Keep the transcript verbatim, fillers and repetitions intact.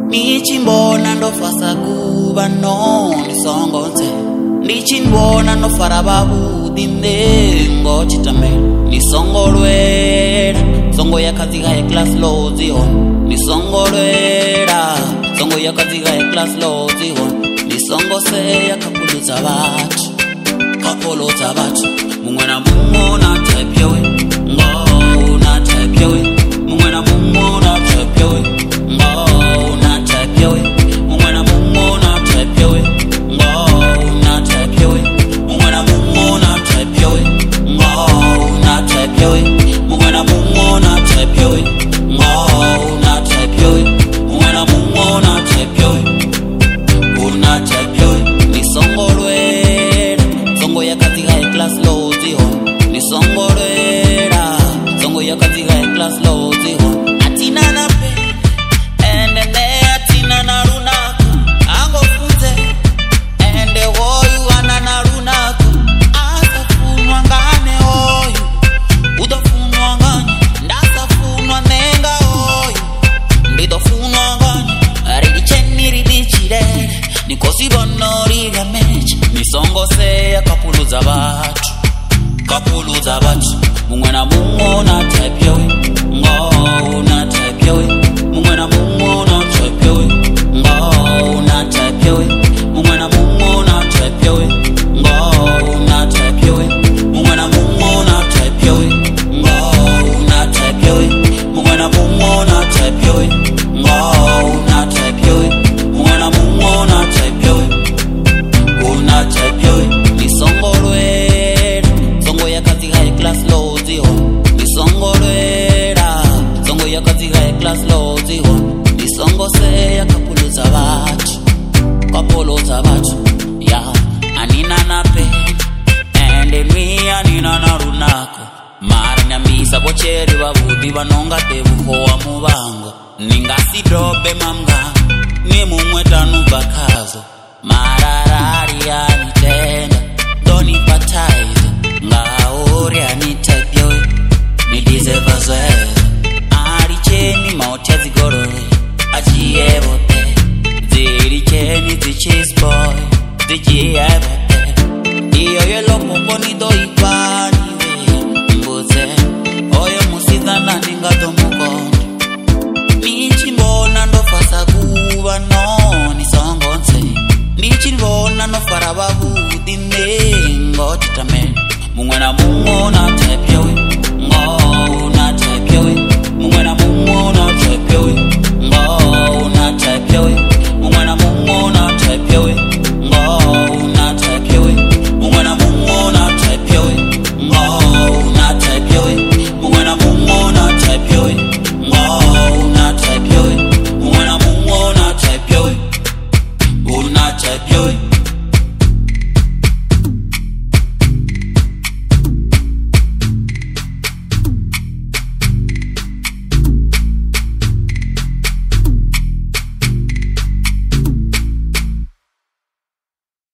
Nichimbona ndofasa kuba no nisongonze Nichimbona ndofara babu dinde ngo chitamela Nisongolwera Songo ya kaziga ya class low zihon Nisongolwera Songo ya kaziga ya class low zihon Nisongo se ya kapulu zabatu Kapulu zabatu Mungwena mungo na type yowe Ngo na type yowe Mungwena mungo na type yowe Ngo na type yowe Mungwena mungo na type yowe Ngo na type yowe Mungwena mungo na type yowe Ngo na type yowe Mungwena mungo na type yowe Ngo na type yowe Mungwena mungo na type yowe Una type yowe Nisongolwera Songo ya kaziga ya class low zihon Nisongolwera Songo ya kaziga ya class low zihon Atina na pe Ende ne atina na runako Ango funze Ende hoyu anana runako Asa funwa ngane hoyu Udo funwa ngane Ndasa funwa nenga hoyu Ndido funwa ngane Ridi cheni ridi chirere Nikosi bono riga mechi Nisongo se ya kapulu za batu Kapulu za batu Mungwena mungo na type yowe Ngo na type yowe Mungwena mungo na type yowe Ngo na type yowe Mungwena mungo na type yowe Ngo na type yowe Mungwena mungo na type yowe Ngo na type yowe Mungwena mungo na type yowe Ngo na type yowe Mungwena mungo na type yowe Una type yowe Nisongolwera Songo ya kaziga ya class low zihon Nisongolwera Songo ya kaziga ya class low zihon Nisongo se ya kapulu za batu Kapulu za batu Ya anina na pe Ende mi anina na runako Mara nyamisa bocheri wabudi Banonga tebuho wa mubango Ningasi drobe mamga Ni mumweta nubakazo Mararari anitenga Doni pataizo Ngauri anitapyoe Nidize vazwe